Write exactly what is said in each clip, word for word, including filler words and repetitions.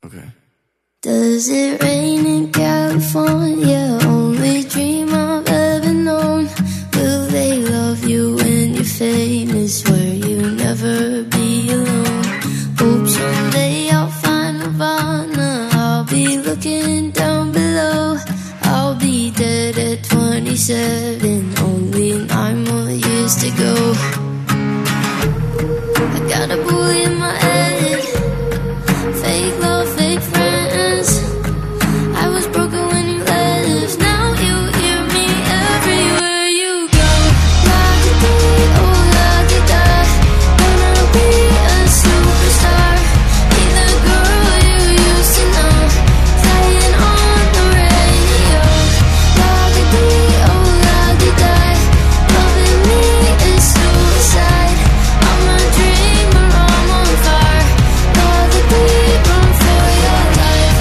Okay. Does it rain in California? Only dream I've ever known. Will they love you when you're famous, where you never be alone? Hope someday I'll find Nirvana. I'll be looking down below. I'll be dead at twenty-seven, only nine more years to go. I got a bully in my head, fake love, fake friends. I was broken when you left, now you hear me everywhere you go. La-di-dee, oh la-di-da, wanna be a superstar, be the girl you used to know, playing on the radio. La-di-dee, oh la-di-da, loving me is suicide. I'm a dreamer, I'm on fire. La-di-dee, run for your life.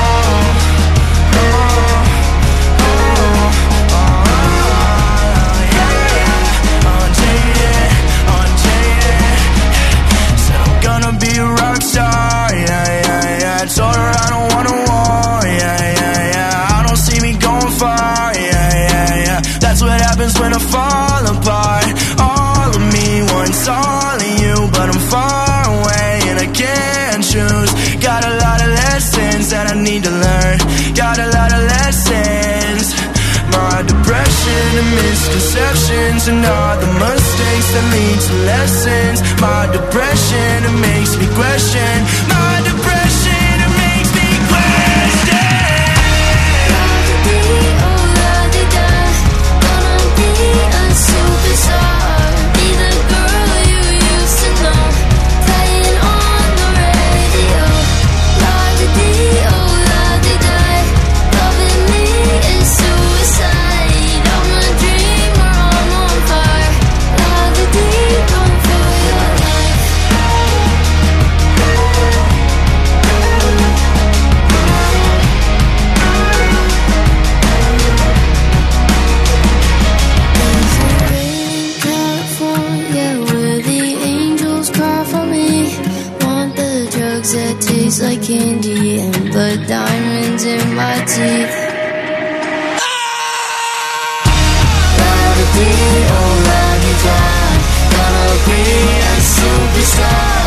Unjaded, unjaded. Said I'm gonna be a rock star, yeah, yeah, yeah. Told her I don't wanna war, yeah, yeah, yeah. I don't see me going far, yeah, yeah, yeah. That's what happens when I fall apart. All of me wants all of you, but I'm far away and I can't choose. Got a lot of lessons that I need to learn. Got a lot of lessons. My depression and misconceptions and all the mistakes that lead to lessons. My depression, it makes me question. My depression, it makes me question. La-di-dee, oh la-di-da, gonna be a superstar, be the girl you used to know, playing on the radio. La-di-dee, oh la-di-da, loving me is suicide. I'm a dreamer, I'm on fire. La-di-dee, run for your life. There's a rain in California where the angels cry for me. Want the drugs that taste like candy and the diamonds in my teeth. La-di-dee, oh la-di-da, gonna be a superstar,